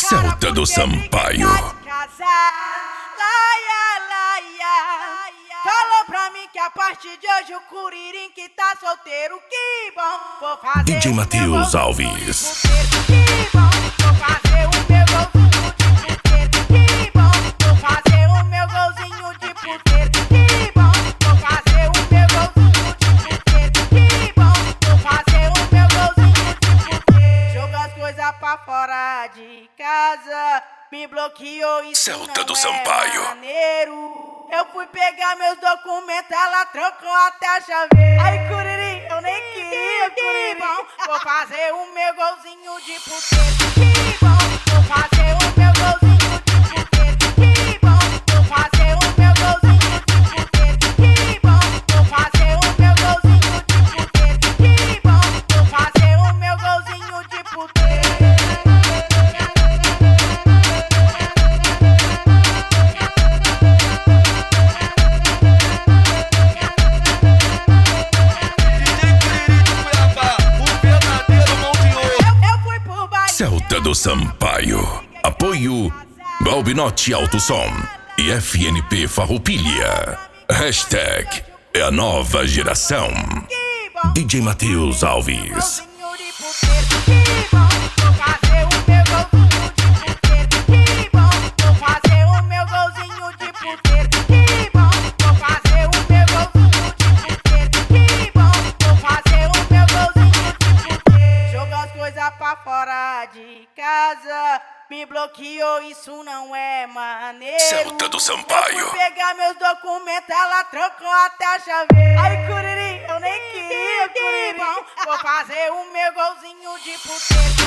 Celta do Sampaio. Falou pra mim que a partir de hoje o Curirim que tá solteiro, que bom. Vou fazer DJ Matheus Alves. Que bom, vou fazer o meu golzinho de puteiro. Que bom, vou fazer o meu golzinho de puteiro. Que bom, vou fazer o meu golzinho de puteiro. Que bom, vou fazer o meu golzinho de puteiro. Joga as coisas pra fora de casa, me bloqueou, isso Celta não do é Sampaio. maneiro. Eu fui pegar meus documentos, ela trocou até a chaveira. Aí, Curirim, eu nem queria, Curirim. Vou fazer o meu golzinho de puteiro. Que bom, vou fazer o meu golzinho de puteiro. Que bom, vou fazer o meu golzinho de puteiro. Que bom, vou fazer o meu golzinho de puteiro. Que bom, vou fazer o meu golzinho de puteiro. Celta do Sampaio. Apoio Balbinotti Alto Som e FNP Farroupilha. Hashtag é a nova geração. DJ Matheus Alves. Pra fora de casa, me bloqueou, isso não é maneiro. Celta do Sampaio. Eu fui pegar meus documentos, ela trocou até a chaveira. Aí, Curirim, eu nem queria, Curirim. Vou fazer o meu golzinho de puteiro.